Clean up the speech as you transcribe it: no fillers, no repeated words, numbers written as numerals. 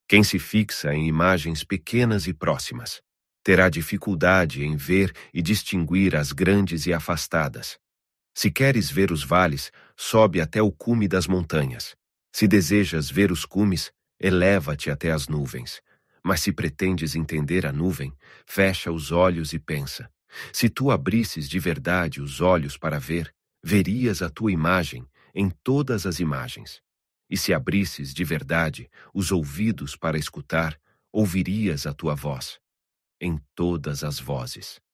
Quem se fixa em imagens pequenas e próximas terá dificuldade em ver e distinguir as grandes e afastadas. Se queres ver os vales, sobe até o cume das montanhas. Se desejas ver os cumes, eleva-te até as nuvens. Mas se pretendes entender a nuvem, fecha os olhos e pensa. Se tu abrisses de verdade os olhos para ver, verias a tua imagem em todas as imagens. E se abrisses de verdade os ouvidos para escutar, ouvirias a tua voz em todas as vozes.